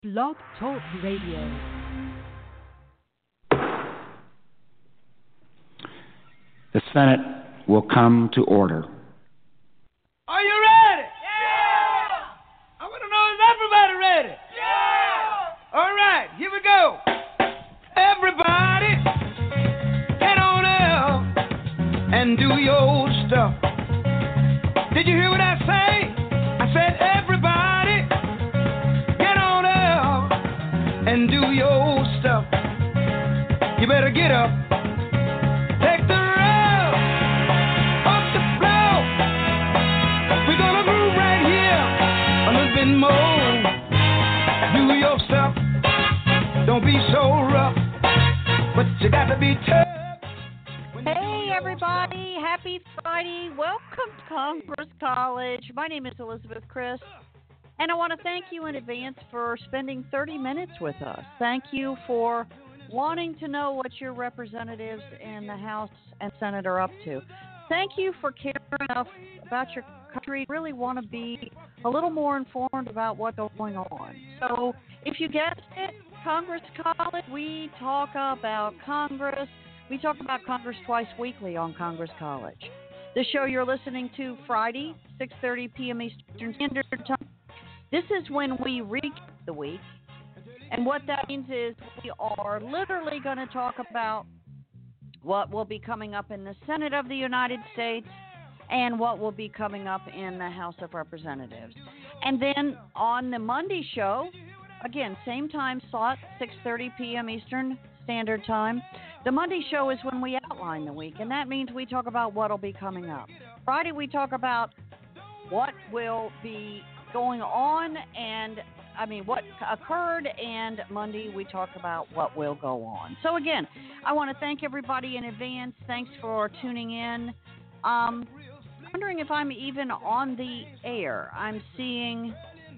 Blog Talk Radio. The Senate will come to order. Are you ready? Yeah! I want to know, is everybody ready? Yeah! All right, here we go. Everybody, get on up and do your old stuff. Did you hear what I say? I said, everybody, get on up and do your old stuff. You better get up. Take the road up the floor. We're gonna move right here a little bit more. Do your stuff. Don't be so rough, but you got to be tough. Hey, everybody. Happy Friday. Welcome to Congress College. My name is Elizabeth Christ, and I want to thank you in advance for spending 30 minutes with us. Thank you for wanting to know what your representatives in the House and Senate are up to. Thank you for caring enough about your country, really want to be a little more informed about what's going on. So if you guessed it, Congress College, we talk about Congress. We talk about Congress twice weekly on Congress College. The show you're listening to Friday, 6:30 p.m. Eastern Standard Time. This is when we recap the week. And what that means is we are literally going to talk about what will be coming up in the Senate of the United States and what will be coming up in the House of Representatives. And then on the Monday show, again, same time slot, 6:30 p.m. Eastern Standard Time. The Monday show is when we outline the week, and that means we talk about what will be coming up. Friday, we talk about what will be going on what occurred, and Monday we talk about what will go on. So again, I want to thank everybody in advance. Thanks for tuning in. Wondering if I'm even on the air. I'm seeing.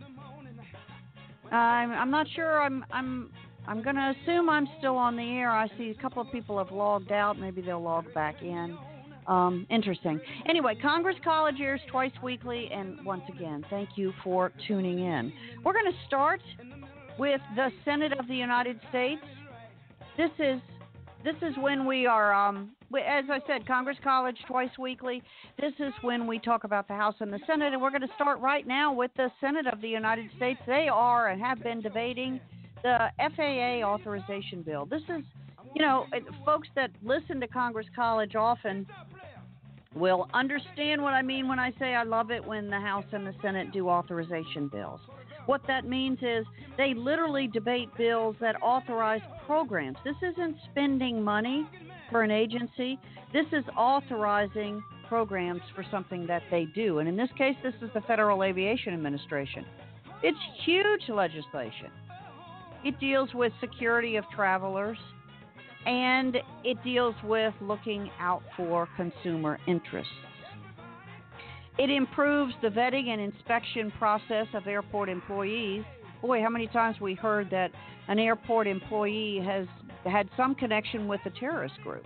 I'm not sure. I'm going to assume I'm still on the air. I see a couple of people have logged out. Maybe they'll log back in. Interesting. Anyway, Congress College airs twice weekly, and once again, thank you for tuning in. We're going to start with the Senate of the United States. This is when we are, as I said, Congress College twice weekly. This is when we talk about the House and the Senate, and we're going to start right now with the Senate of the United States. They are and have been debating the FAA authorization bill. This is, folks that listen to Congress College often will understand what I mean when I say I love it when the House and the Senate do authorization bills. What that means is they literally debate bills that authorize programs. This isn't spending money for an agency. This is authorizing programs for something that they do. And in this case, this is the Federal Aviation Administration. It's huge legislation. It deals with security of travelers, and it deals with looking out for consumer interests. It improves the vetting and inspection process of airport employees. Boy, how many times we heard that an airport employee has had some connection with a terrorist group.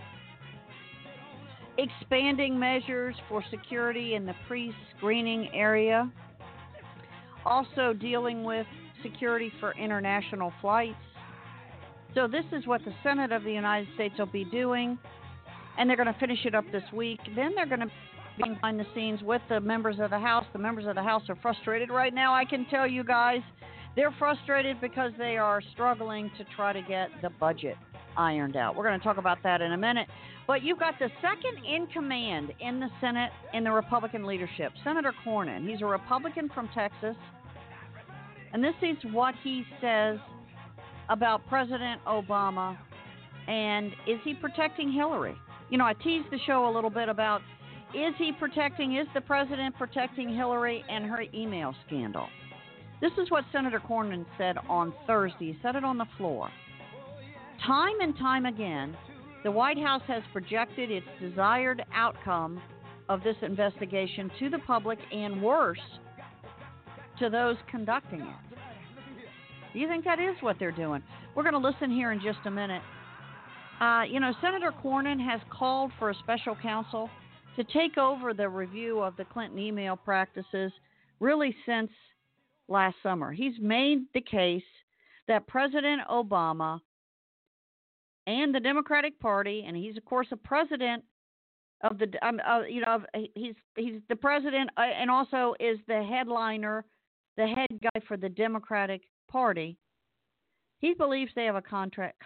Expanding measures for security in the pre-screening area. Also dealing with security for international flights. So this is what the Senate of the United States will be doing, and they're going to finish it up this week. Then they're going to be behind the scenes with the members of the House. The members of the House are frustrated right now. I can tell you guys, they're frustrated because they are struggling to try to get the budget ironed out. We're going to talk about that in a minute. But you've got the second in command in the Senate in the Republican leadership, Senator Cornyn. He's a Republican from Texas. And this is what he says about President Obama, and is he protecting Hillary? I teased the show a little bit about, is the president protecting Hillary and her email scandal? This is what Senator Cornyn said on Thursday. He said it on the floor. Time and time again, the White House has projected its desired outcome of this investigation to the public, and worse, to those conducting it. Do you think that is what they're doing? We're going to listen here in just a minute. Senator Cornyn has called for a special counsel to take over the review of the Clinton email practices really since last summer. He's made the case that President Obama and the Democratic Party, and he's of course a president of the, he's the president and also is the headliner, the head guy for the Democratic Party. He believes they have a conflict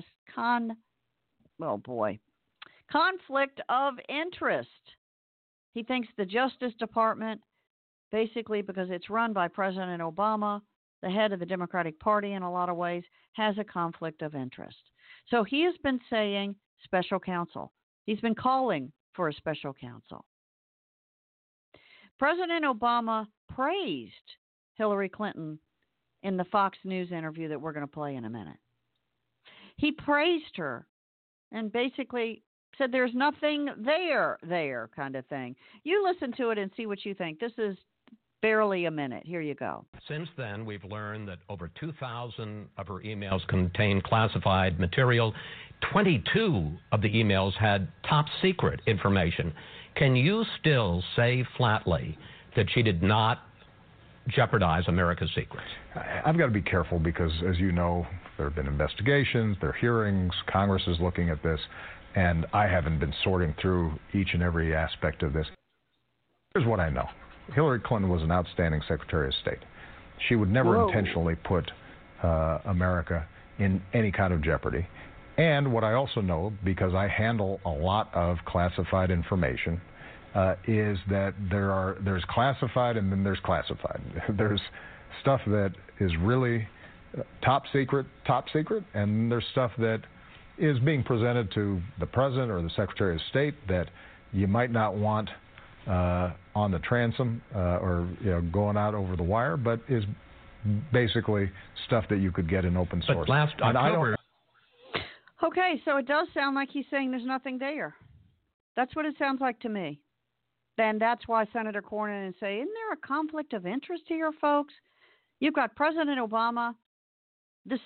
of interest. He thinks the Justice Department, basically because it's run by President Obama, the head of the Democratic Party in a lot of ways, has a conflict of interest. So he has been saying special counsel. He's been calling for a special counsel. President Obama praised Hillary Clinton in the Fox News interview that we're going to play in a minute. He praised her and basically said there's nothing there kind of thing. You listen to it and see what you think. This is barely a minute. Here you go. Since then, we've learned that over 2,000 of her emails contained classified material. 22 of the emails had top secret information. Can you still say flatly that she did not jeopardize America's secrets? I've got to be careful because, as you know, there have been investigations, there are hearings, Congress is looking at this, and I haven't been sorting through each and every aspect of this. Here's what I know. Hillary Clinton was an outstanding Secretary of State. She would never intentionally put America in any kind of jeopardy. And what I also know, because I handle a lot of classified information, is that there's classified and then there's classified. There's stuff that is really top secret, and there's stuff that is being presented to the President or the Secretary of State that you might not want on the transom or going out over the wire, but is basically stuff that you could get in open source. But last October... Okay, so it does sound like he's saying there's nothing there. That's what it sounds like to me. Then that's why Senator Cornyn is saying, isn't there a conflict of interest here, folks? You've got President Obama, the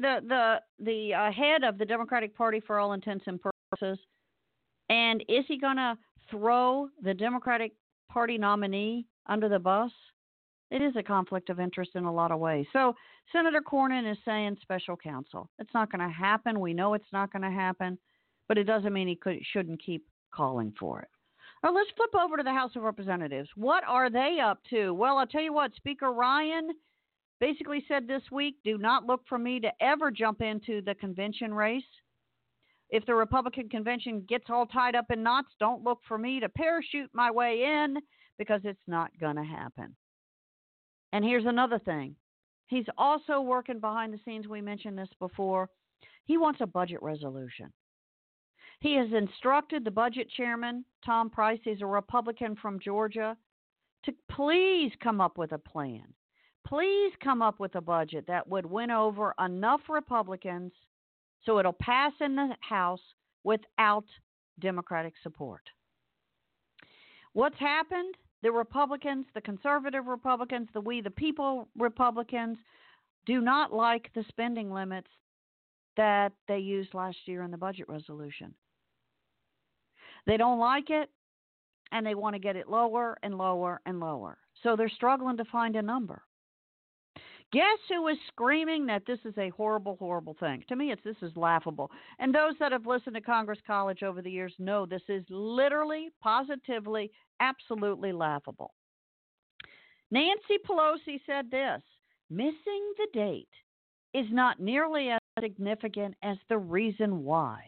head of the Democratic Party for all intents and purposes, and is he going to throw the Democratic Party nominee under the bus? It is a conflict of interest in a lot of ways. So Senator Cornyn is saying special counsel. It's not going to happen. We know it's not going to happen, but it doesn't mean he shouldn't keep calling for it. Now, let's flip over to the House of Representatives. What are they up to? Well, I'll tell you what, Speaker Ryan basically said this week, do not look for me to ever jump into the convention race. If the Republican convention gets all tied up in knots, don't look for me to parachute my way in because it's not going to happen. And here's another thing. He's also working behind the scenes. We mentioned this before. He wants a budget resolution. He has instructed the budget chairman, Tom Price, he's a Republican from Georgia, to please come up with a plan. Please come up with a budget that would win over enough Republicans so it'll pass in the House without Democratic support. What's happened? The Republicans, the conservative Republicans, the We the People Republicans do not like the spending limits that they used last year in the budget resolution. They don't like it, and they want to get it lower and lower and lower. So they're struggling to find a number. Guess who is screaming that this is a horrible, horrible thing? To me, this is laughable. And those that have listened to Congress College over the years know this is literally, positively, absolutely laughable. Nancy Pelosi said this, missing the date is not nearly as significant as the reason why.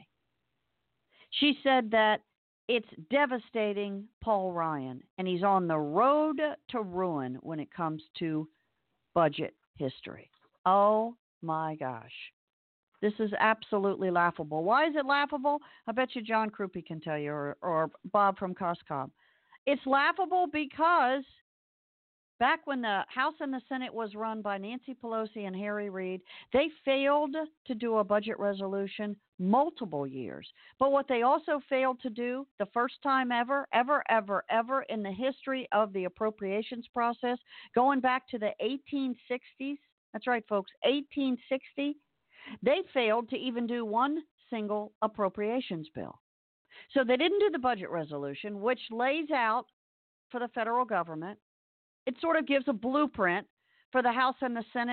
She said that it's devastating Paul Ryan, and he's on the road to ruin when it comes to budget history. Oh my gosh. This is absolutely laughable. Why is it laughable? I bet you John Krupe can tell you, or Bob from COSCOM. It's laughable because back when the House and the Senate was run by Nancy Pelosi and Harry Reid, they failed to do a budget resolution multiple years. But what they also failed to do, the first time ever in the history of the appropriations process, going back to the 1860s, that's right, folks, 1860, they failed to even do one single appropriations bill. So they didn't do the budget resolution, which lays out for the federal government. It sort of gives a blueprint for the House and the Senate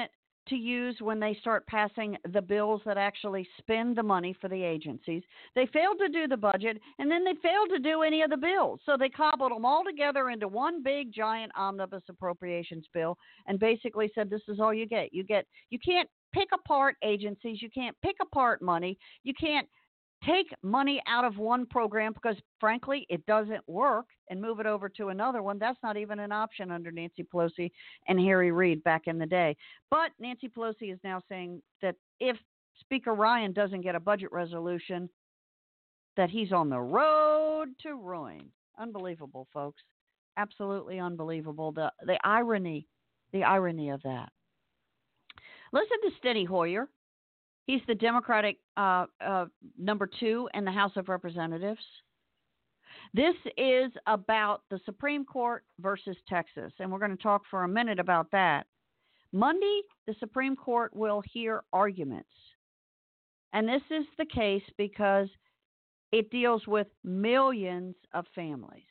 to use when they start passing the bills that actually spend the money for the agencies. They failed to do the budget, and then they failed to do any of the bills. So they cobbled them all together into one big, giant omnibus appropriations bill and basically said, this is all you get. You can't pick apart agencies. You can't pick apart money. You can't take money out of one program because, frankly, it doesn't work and move it over to another one. That's not even an option under Nancy Pelosi and Harry Reid back in the day. But Nancy Pelosi is now saying that if Speaker Ryan doesn't get a budget resolution, that he's on the road to ruin. Unbelievable, folks. Absolutely unbelievable. The irony of that. Listen to Steny Hoyer. He's the Democratic number 2 in the House of Representatives. This is about the Supreme Court versus Texas, and we're going to talk for a minute about that. Monday, the Supreme Court will hear arguments, and this is the case because it deals with millions of families.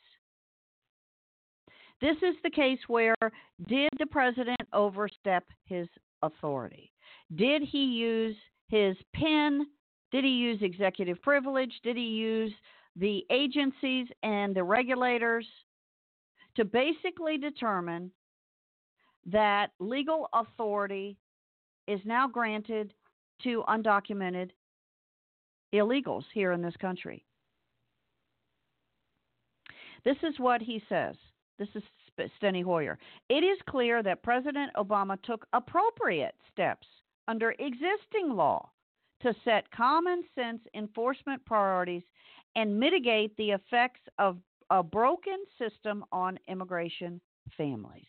This is the case where did the president overstep his authority? Did he use his pen? Did he use executive privilege? Did he use the agencies and the regulators to basically determine that legal authority is now granted to undocumented illegals here in this country? This is what he says. This is Steny Hoyer. It is clear that President Obama took appropriate steps under existing law to set common sense enforcement priorities and mitigate the effects of a broken system on immigration families.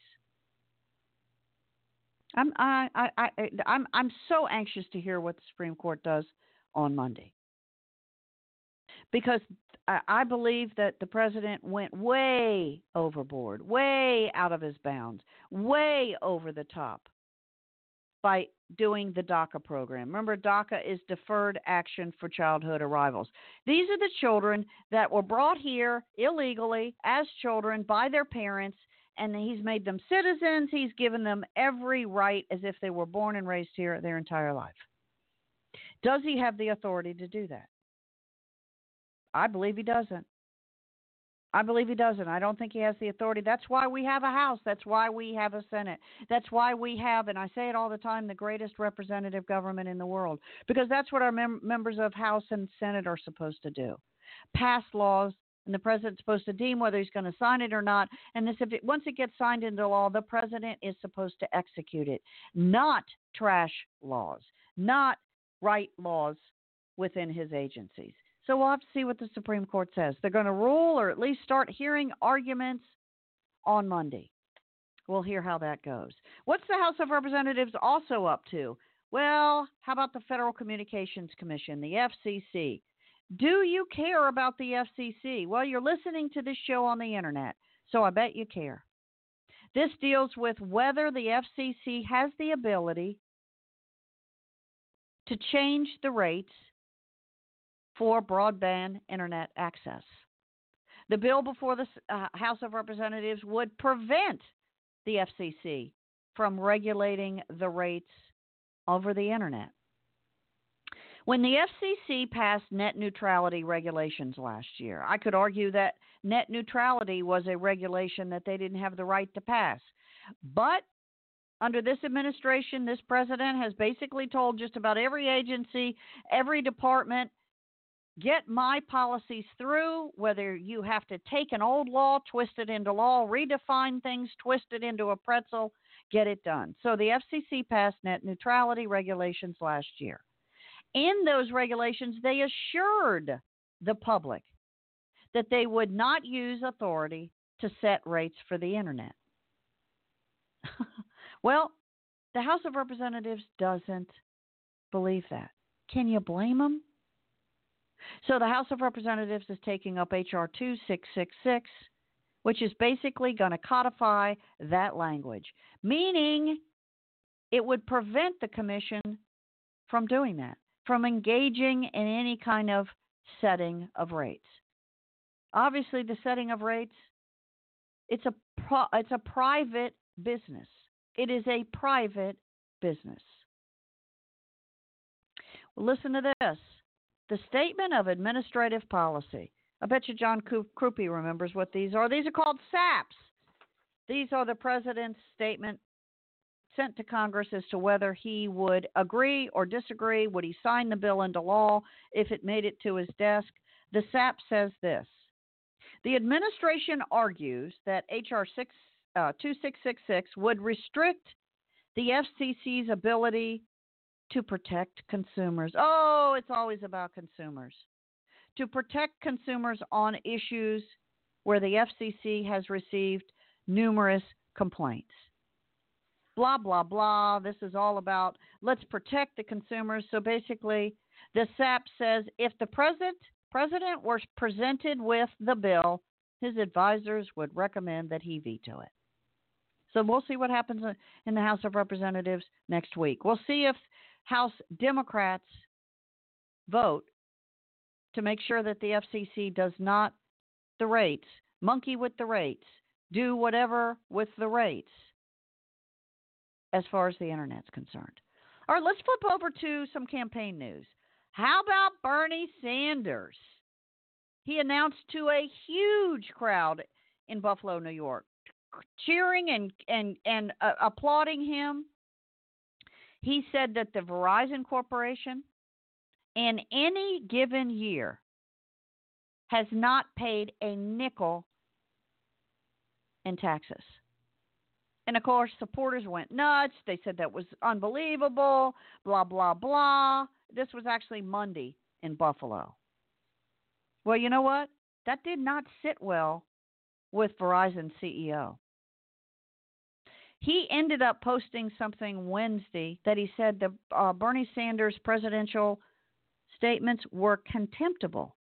I'm so anxious to hear what the Supreme Court does on Monday, because I believe that the president went way overboard, way out of his bounds, way over the top by doing the DACA program. Remember, DACA is Deferred Action for Childhood Arrivals. These are the children that were brought here illegally as children by their parents, and he's made them citizens. He's given them every right as if they were born and raised here their entire life. Does he have the authority to do that? I believe he doesn't. I don't think he has the authority. That's why we have a House. That's why we have a Senate. That's why we have, and I say it all the time, the greatest representative government in the world, because that's what our members of House and Senate are supposed to do. Pass laws, and the president's supposed to deem whether he's going to sign it or not. And once it gets signed into law, the president is supposed to execute it, not trash laws, not write laws within his agencies. So we'll have to see what the Supreme Court says. They're going to rule, or at least start hearing arguments on Monday. We'll hear how that goes. What's the House of Representatives also up to? Well, how about the Federal Communications Commission, the FCC? Do you care about the FCC? Well, you're listening to this show on the internet, so I bet you care. This deals with whether the FCC has the ability to change the rates for broadband internet access. The bill before the House of Representatives would prevent the FCC from regulating the rates over the internet. When the FCC passed net neutrality regulations last year, I could argue that net neutrality was a regulation that they didn't have the right to pass. But under this administration, this president has basically told just about every agency, every department, get my policies through, whether you have to take an old law, twist it into law, redefine things, twist it into a pretzel, get it done. So the FCC passed net neutrality regulations last year. In those regulations, they assured the public that they would not use authority to set rates for the internet. Well, the House of Representatives doesn't believe that. Can you blame them? So the House of Representatives is taking up H.R. 2666, which is basically going to codify that language, meaning it would prevent the commission from doing that, from engaging in any kind of setting of rates. Obviously, the setting of rates, it's a private business. It is a private business. Listen to this. The Statement of Administrative Policy. I bet you John Krupe remembers what these are. These are called SAPs. These are the president's statement sent to Congress as to whether he would agree or disagree. Would he sign the bill into law if it made it to his desk? The SAP says this. The administration argues that H.R. 2666 would restrict the FCC's ability to protect consumers. Oh, it's always about consumers. To protect consumers on issues where the FCC has received numerous complaints. Blah, blah, blah. This is all about let's protect the consumers. So basically, the SAP says if the president were presented with the bill, his advisors would recommend that he veto it. So we'll see what happens in the House of Representatives next week. We'll see if House Democrats vote to make sure that the FCC does not monkey with the rates, do whatever with the rates as far as the Internet's concerned. All right, let's flip over to some campaign news. How about Bernie Sanders? He announced to a huge crowd in Buffalo, New York, cheering and applauding him. He said that the Verizon Corporation in any given year has not paid a nickel in taxes. And, of course, supporters went nuts. They said that was unbelievable, blah, blah, blah. This was actually Monday in Buffalo. Well, you know what? That did not sit well with Verizon's CEO. He ended up posting something Wednesday that he said the Bernie Sanders presidential statements were contemptible.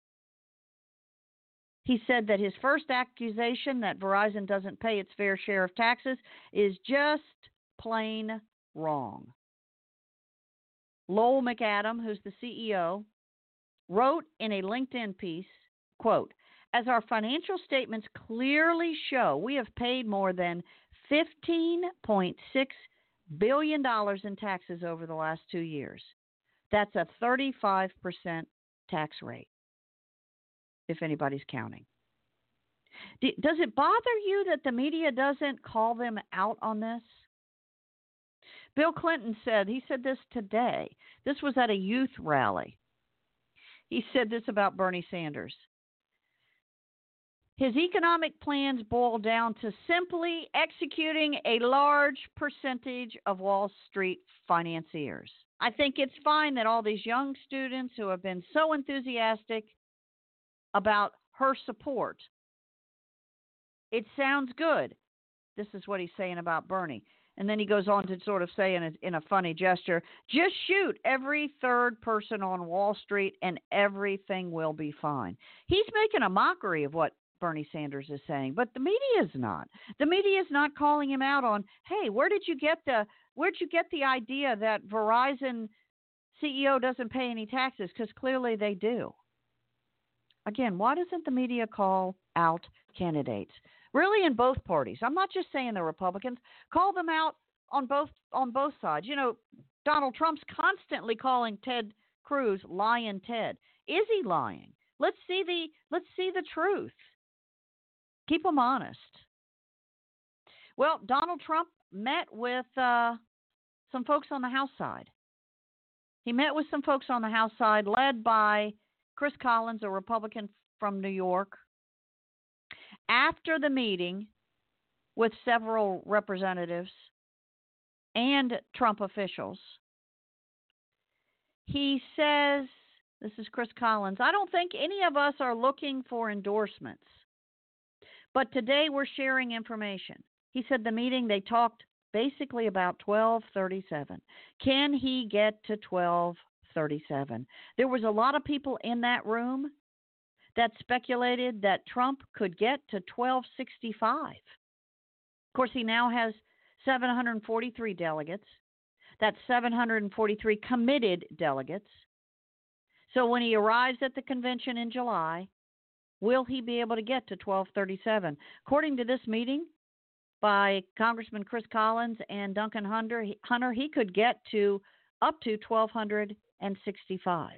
He said that his first accusation that Verizon doesn't pay its fair share of taxes is just plain wrong. Lowell McAdam, who's the CEO, wrote in a LinkedIn piece, quote, as our financial statements clearly show, we have paid more than $15.6 billion in taxes over the last 2 years. That's a 35% tax rate, if anybody's counting. Does it bother you that the media doesn't call them out on this? Bill Clinton said this today. This was at a youth rally. He said this about Bernie Sanders. His economic plans boil down to simply executing a large percentage of Wall Street financiers. I think it's fine that all these young students who have been so enthusiastic about her support, it sounds good. This is what he's saying about Bernie. And then he goes on to sort of say in a funny gesture, just shoot every third person on Wall Street and everything will be fine. He's making a mockery of what Bernie Sanders is saying, but the media is not. The media is not calling him out on, hey, where'd you get the idea that Verizon CEO doesn't pay any taxes? Because clearly they do. Again, why doesn't the media call out candidates? Really, in both parties. I'm not just saying the Republicans. Call them out on both sides. You know, Donald Trump's constantly calling Ted Cruz lying Ted. Is he lying? Let's see the truth. Keep them honest. Well, Donald Trump met with some folks on the House side. He met with some folks on the House side led by Chris Collins, a Republican from New York. After the meeting with several representatives and Trump officials, he says, this is Chris Collins, I don't think any of us are looking for endorsements, but today we're sharing information. He said the meeting, they talked basically about 1237. Can he get to 1237? There was a lot of people in that room that speculated that Trump could get to 1265. Of course, he now has 743 delegates. That's 743 committed delegates. So when he arrives at the convention in July, will he be able to get to 1237? According to this meeting by Congressman Chris Collins and Duncan Hunter, he could get to up to 1,265.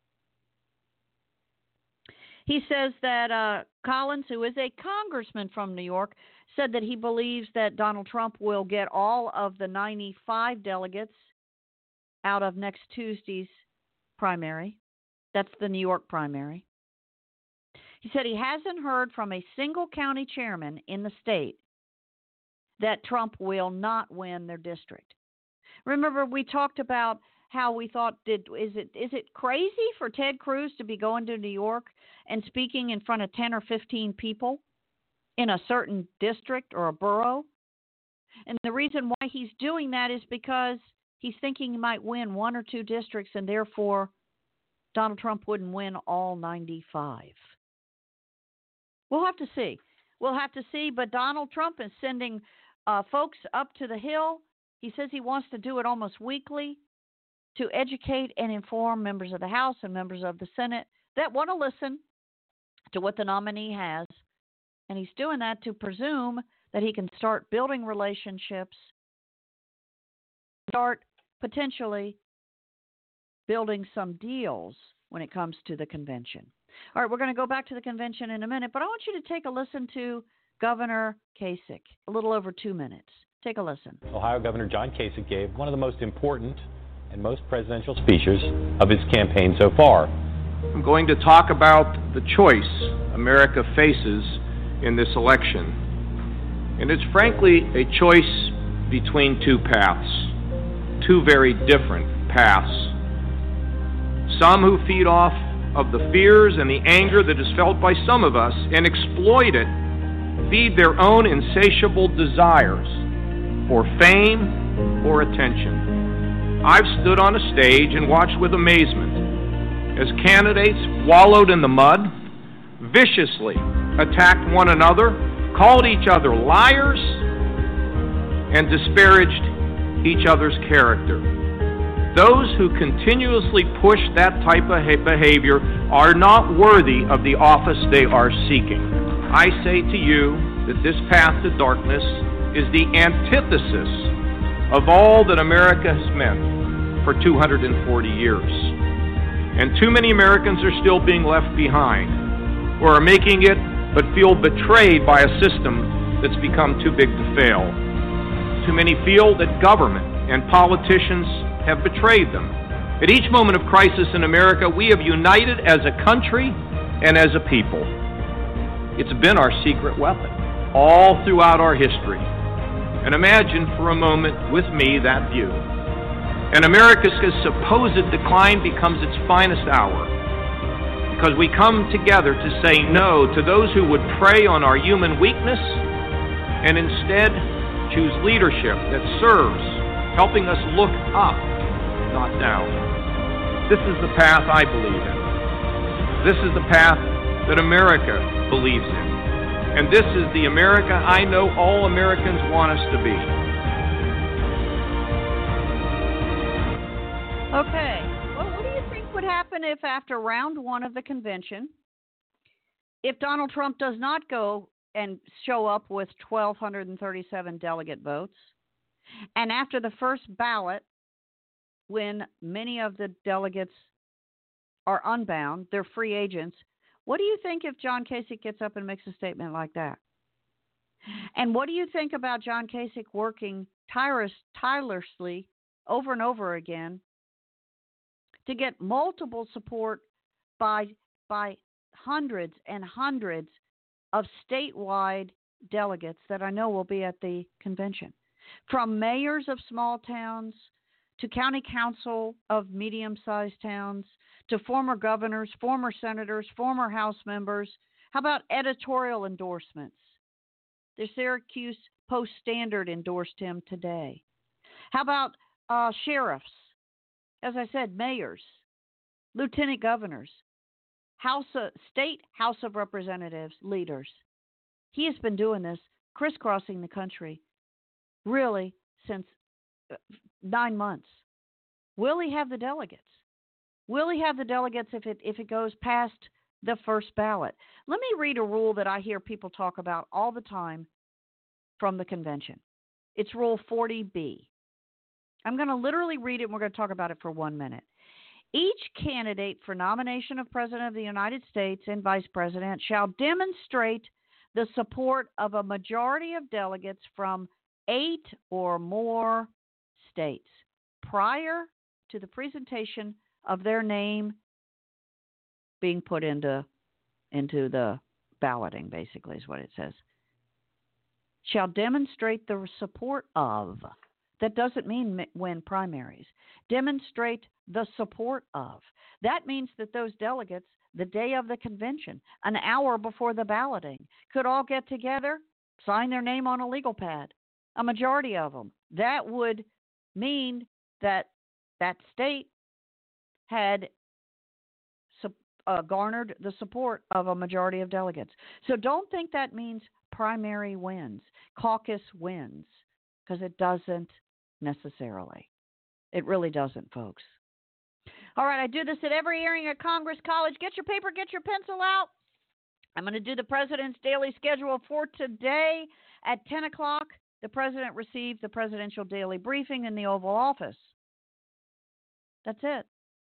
He says that Collins, who is a congressman from New York, said that he believes that Donald Trump will get all of the 95 delegates out of next Tuesday's primary. That's the New York primary. He said he hasn't heard from a single county chairman in the state that Trump will not win their district. Remember, we talked about how we thought, is it crazy for Ted Cruz to be going to New York and speaking in front of 10 or 15 people in a certain district or a borough? And the reason why he's doing that is because he's thinking he might win one or two districts, and therefore Donald Trump wouldn't win all 95. We'll have to see. But Donald Trump is sending folks up to the Hill. He says he wants to do it almost weekly to educate and inform members of the House and members of the Senate that want to listen to what the nominee has. And he's doing that to presume that he can start building relationships, start potentially building some deals when it comes to the convention. All right, we're going to go back to the convention in a minute, but I want you to take a listen to Governor Kasich, a little over 2 minutes. Take a listen. Ohio Governor John Kasich gave one of the most important and most presidential speeches of his campaign so far. I'm going to talk about the choice America faces in this election. And it's frankly a choice between two paths, two very different paths. Some who feed off of the fears and the anger that is felt by some of us and exploit it, feed their own insatiable desires for fame or attention. I've stood on a stage and watched with amazement as candidates wallowed in the mud, viciously attacked one another, called each other liars, and disparaged each other's character. Those who continuously push that type of behavior are not worthy of the office they are seeking. I say to you that this path to darkness is the antithesis of all that America has meant for 240 years. And too many Americans are still being left behind, or are making it but feel betrayed by a system that's become too big to fail. Too many feel that government and politicians have betrayed them. At each moment of crisis in America, we have united as a country and as a people. It's been our secret weapon all throughout our history. And imagine for a moment with me that view. And America's supposed decline becomes its finest hour, because we come together to say no to those who would prey on our human weakness and instead choose leadership that serves, helping us look up, not down. This is the path I believe in. This is the path that America believes in. And this is the America I know all Americans want us to be. Okay. Well, what do you think would happen if after round one of the convention, if Donald Trump does not go and show up with 1,237 delegate votes, and after the first ballot, when many of the delegates are unbound, they're free agents, what do you think if John Kasich gets up and makes a statement like that? And what do you think about John Kasich working tirelessly over and over again to get multiple support by hundreds and hundreds of statewide delegates that I know will be at the convention, from mayors of small towns to county council of medium-sized towns, to former governors, former senators, former House members. How about editorial endorsements? The Syracuse Post-Standard endorsed him today. How about sheriffs? As I said, mayors, lieutenant governors, state House of Representatives leaders. He has been doing this, crisscrossing the country, really since 9 months. Will he have the delegates? Will he have the delegates if it goes past the first ballot? Let me read a rule that I hear people talk about all the time from the convention. It's Rule 40B. I'm going to literally read it, and we're going to talk about it for 1 minute. Each candidate for nomination of President of the United States and Vice President shall demonstrate the support of a majority of delegates from 8 or more states prior to the presentation of their name being put into the balloting, basically, is what it says. Shall demonstrate the support of. That doesn't mean win primaries. Demonstrate the support of. That means that those delegates, the day of the convention, an hour before the balloting, could all get together, sign their name on a legal pad, a majority of them. That would mean that that state had garnered the support of a majority of delegates. So don't think that means primary wins, caucus wins, because it doesn't necessarily. It really doesn't, folks. All right, I do this at every hearing at Congress College. Get your paper, get your pencil out. I'm going to do the President's daily schedule for today at 10 o'clock. The President received the Presidential Daily Briefing in the Oval Office. That's it.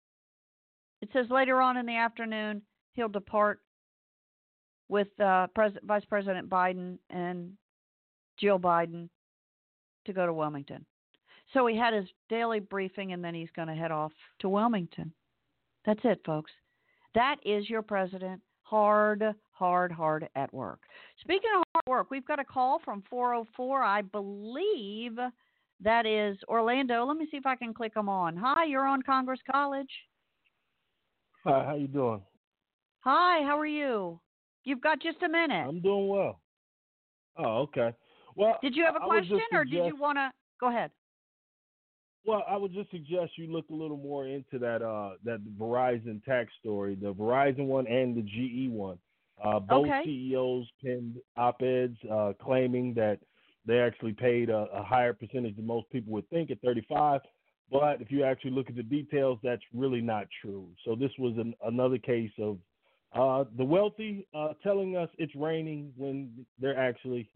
It says later on in the afternoon, he'll depart with Vice President Biden and Jill Biden to go to Wilmington. So he had his daily briefing, and then he's going to head off to Wilmington. That's it, folks. That is your president, hard at work. Speaking of hard work, we've got a call from 404. I believe that is Orlando. Let me see if I can click them on. Hi, you're on Congress College. Hi, how you doing? Hi, how are you? You've got just a minute. I'm doing well. Oh, okay. Well, did you have a question, or did you want to go ahead? Well, I would just suggest you look a little more into that Verizon tax story, the Verizon one and the GE one. Both CEOs penned op-eds claiming that they actually paid a higher percentage than most people would think at 35%. But if you actually look at the details, that's really not true. So this was another case of the wealthy telling us it's raining when they're actually,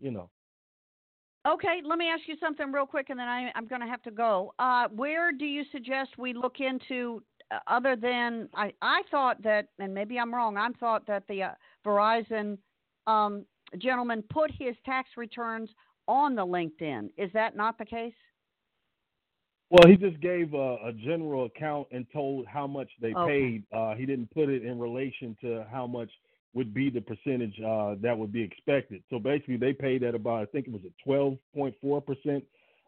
Okay, let me ask you something real quick, and then I'm going to have to go. Where do you suggest we look into, other than, I thought that, and maybe I'm wrong, I thought that the Verizon gentleman put his tax returns on the LinkedIn. Is that not the case? Well, he just gave a general account and told how much they paid. He didn't put it in relation to how much would be the percentage that would be expected. So basically they paid at about, I think it was a 12.4%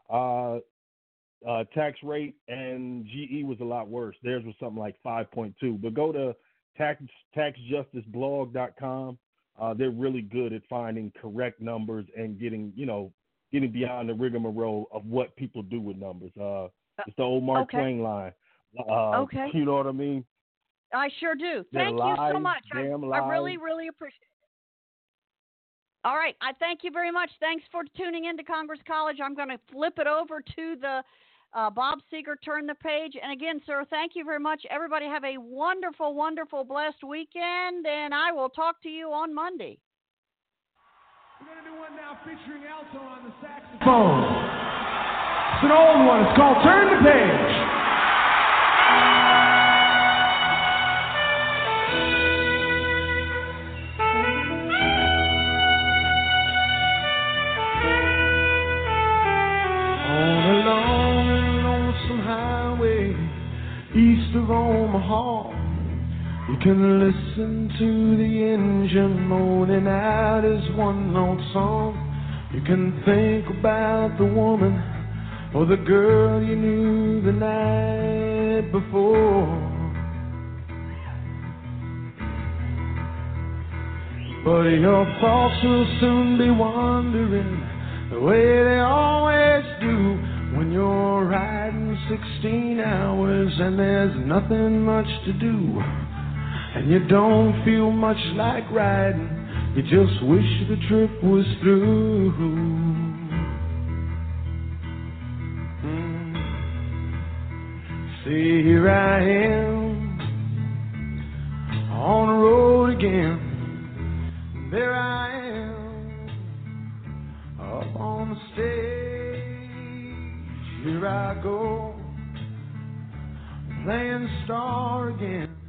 tax rate, and GE was a lot worse. Theirs was something like 5.2%. But go to taxjusticeblog.com. They're really good at finding correct numbers and getting beyond the rigmarole of what people do with numbers. It's the old Mark Twain line. You know what I mean? I sure do. Thank you so much. I really, really appreciate it. All right. I thank you very much. Thanks for tuning in to Congress College. I'm going to flip it over to the Bob Seger, turn the page. And again, sir, thank you very much. Everybody have a wonderful, wonderful, blessed weekend, and I will talk to you on Monday. We're going to do one now featuring Alto on the saxophone. It's an old one. It's called Turn the Page. East of Omaha, you can listen to the engine moaning out his one-note song. You can think about the woman or the girl you knew the night before. But your thoughts will soon be wandering the way they always do when you're riding 16 hours and there's nothing much to do, and you don't feel much like riding, you just wish the trip was through. See, here I am on the road again. There I am up on the stage. Here I go. playing star again.